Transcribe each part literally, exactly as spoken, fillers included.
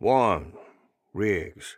One, Riggs.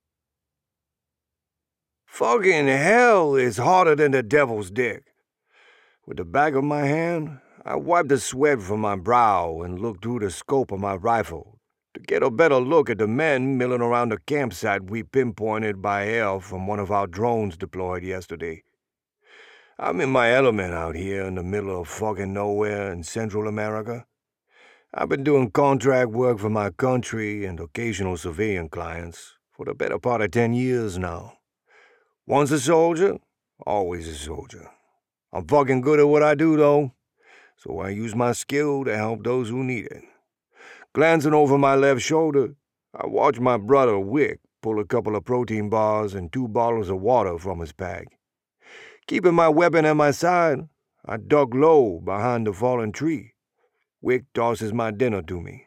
Fucking hell is harder than the devil's dick. With the back of my hand, I wiped the sweat from my brow and looked through the scope of my rifle to get a better look at the men milling around the campsite we pinpointed by air from one of our drones deployed yesterday. I'm in my element out here in the middle of fucking nowhere in Central America. I've been doing contract work for my country and occasional civilian clients for the better part of ten years now. Once a soldier, always a soldier. I'm fucking good at what I do, though, so I use my skill to help those who need it. Glancing over my left shoulder, I watch my brother Wick pull a couple of protein bars and two bottles of water from his pack. Keeping my weapon at my side, I duck low behind the fallen tree. Wick tosses my dinner to me.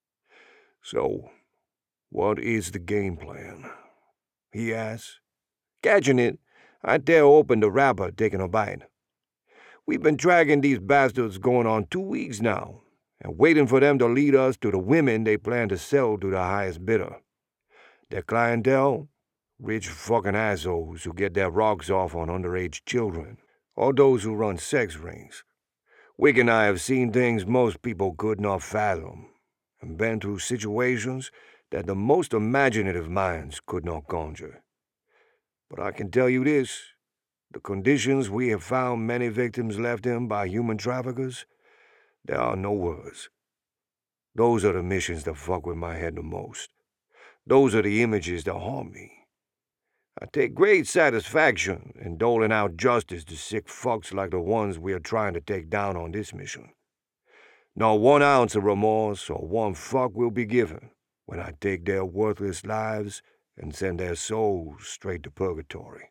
"So, what is the game plan?" he asks. Catching it, I tear open the wrapper, taking a bite. We've been tracking these bastards going on two weeks now, and waiting for them to lead us to the women they plan to sell to the highest bidder. Their clientele? Rich fucking assholes who get their rocks off on underage children, or those who run sex rings. Wick and I have seen things most people could not fathom, and been through situations that the most imaginative minds could not conjure. But I can tell you this, the conditions we have found many victims left in by human traffickers, there are no words. Those are the missions that fuck with my head the most. Those are the images that haunt me. I take great satisfaction in doling out justice to sick fucks like the ones we are trying to take down on this mission. Not one ounce of remorse or one fuck will be given when I take their worthless lives and send their souls straight to purgatory.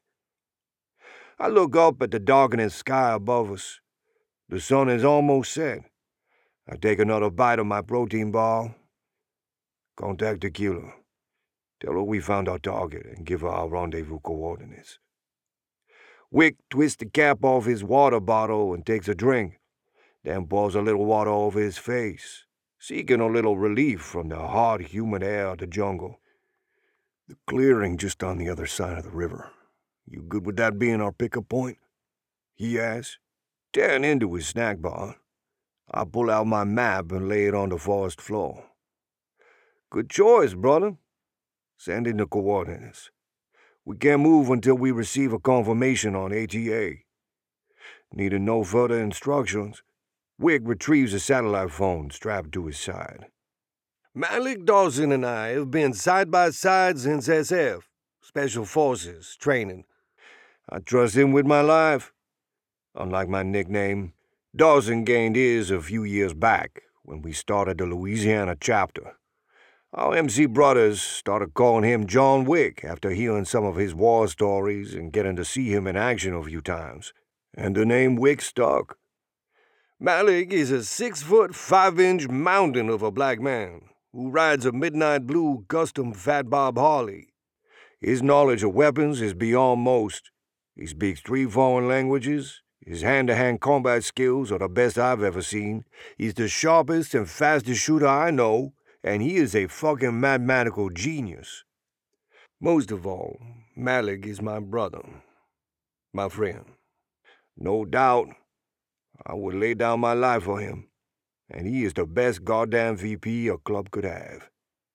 I look up at the darkening sky above us. The sun is almost set. I take another bite of my protein bar. Contact Tequila. Tell her we found our target and give her our rendezvous coordinates. Wick twists the cap off his water bottle and takes a drink, then pours a little water over his face, seeking a little relief from the hard, humid air of the jungle. "The clearing just on the other side of the river. You good with that being our pickup point?" he asks, tearing into his snack bar. I pull out my map and lay it on the forest floor. "Good choice, brother. Send in the coordinates. We can't move until we receive a confirmation on A T A. Needing no further instructions, Wick retrieves a satellite phone strapped to his side. "Malik Dawson and I have been side by side since S F, Special Forces, training. I trust him with my life. Unlike my nickname, Dawson gained his a few years back when we started the Louisiana chapter. Our M C brothers started calling him John Wick after hearing some of his war stories and getting to see him in action a few times, and the name Wick stuck. Malik is a six-foot, five-inch mountain of a black man who rides a midnight blue custom Fat Bob Harley. His knowledge of weapons is beyond most. He speaks three foreign languages. His hand-to-hand combat skills are the best I've ever seen. He's the sharpest and fastest shooter I know, and he is a fucking mathematical genius. Most of all, Malik is my brother, my friend. No doubt, I would lay down my life for him, and he is the best goddamn V P a club could have.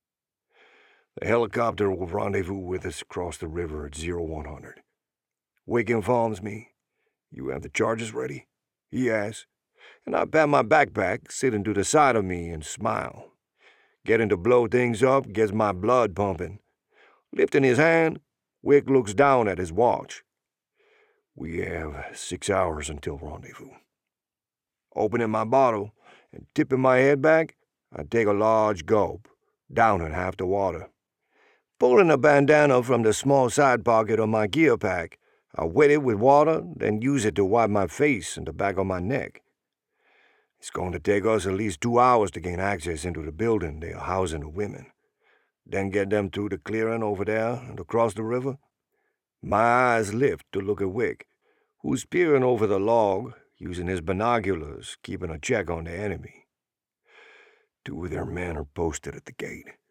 The helicopter will rendezvous with us across the river at zero one hundred. Wick informs me. You have the charges ready? He asks, and I pat my backpack, sitting to the side of me, and smile. Getting to blow things up gets my blood pumping. Lifting his hand, Wick looks down at his watch. We have six hours until rendezvous. Opening my bottle and tipping my head back, I take a large gulp, downing half the water. Pulling a bandana from the small side pocket of my gear pack, I wet it with water, then use it to wipe my face and the back of my neck. It's going to take us at least two hours to gain access into the building they are housing the women. Then get them through the clearing over there and across the river. My eyes lift to look at Wick, who's peering over the log, using his binoculars, keeping a check on the enemy. Two of their men are posted at the gate.